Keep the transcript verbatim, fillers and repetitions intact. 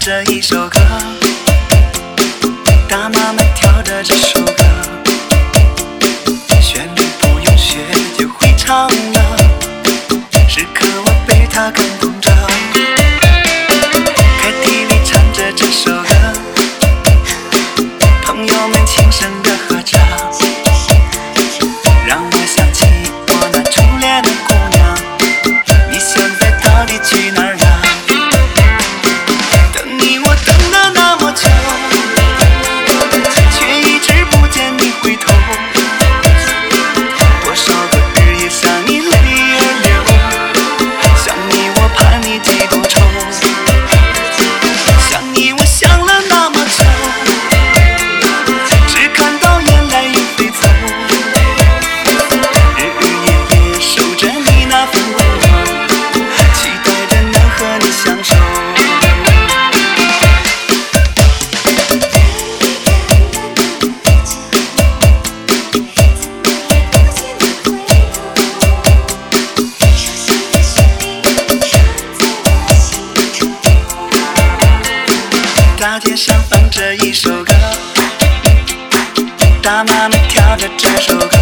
着一首歌，大妈们跳着这首歌，旋律不用学就会唱了，时刻我被它感动着。K T V 唱着这首歌，朋友们轻声地合着，让我想起我那初恋的姑娘，你现在到底去哪儿了？等你我等了那么久，却一直不见你回头，多少个日夜想你泪儿流，想你我盼你几多愁，想你我想了那么久，只看到眼泪已飞走，日日夜夜守着你那份温柔，期待着能和你相守。大街上放着一首歌，大妈们跳着这首歌，